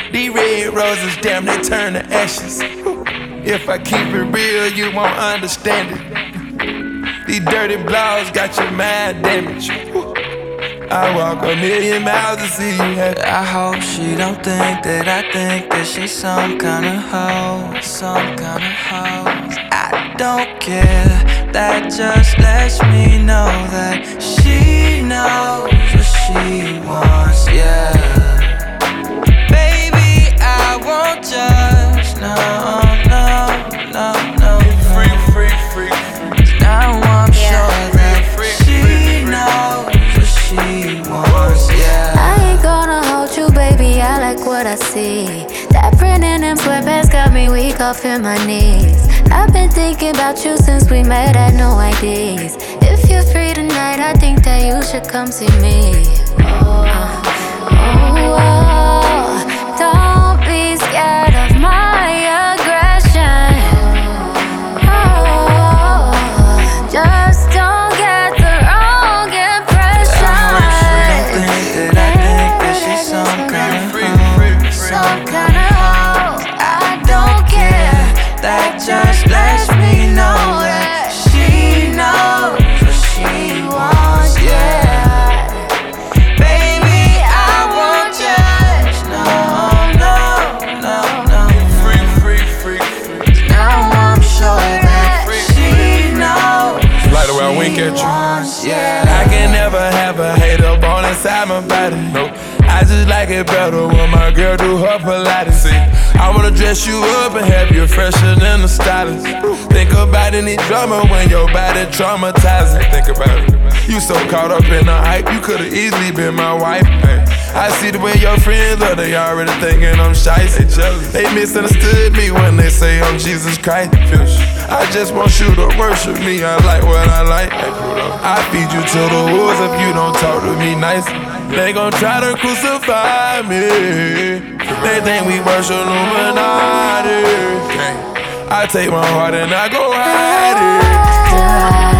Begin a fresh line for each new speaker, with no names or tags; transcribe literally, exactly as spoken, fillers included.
These red roses, damn, they turn to ashes. If I keep it real, you won't understand it. These dirty blogs got your mind damaged. I walk a million miles to see you happy.
I hope she don't think that I think that she's some kind of hoe, some kind of hoe. I don't care, that just lets me know that she knows what she wants, yeah. Baby, I won't judge, no, no, no, no.
Free, free, free, free.
Now I'm sure that she knows what she wants, yeah.
I ain't gonna hold you, baby, I like what I see. That print in them sweatpants got me weak off in my knees. I've been thinking about you since we met, had no ideas. If you're free tonight, I think that you should come see me. Oh, oh, oh. Don't be scared of my aggression. Oh, just don't get the wrong impression.
I hope she don't think that I think that she's some kind of hoe,
Some kind of hoe.
I don't care, that just lets me know that she knows what she wants, yeah. Baby, I won't judge, no, no, no, no.
free, free, free, free.
Now I'm sure that she knows
Like the way I wink at you.
wants, yeah.
I can never have a hater born inside my body, no. I just like it better when my girl do her Pilates. See, I wanna dress you up and have you fresher than the stylist. Think about any drama when your body traumatizing. Think about it. You so caught up in the hype, you could've easily been my wife. Hey, I see the way your friends are, they already thinking I'm shice. They jealous. They misunderstood me when they say I'm Jesus Christ. I just want you to worship me, I like what I like. I feed you to the wolves if you don't talk to me nice. They gon' try to crucify me. They think we worship Illuminati. I take my heart and I go hide it.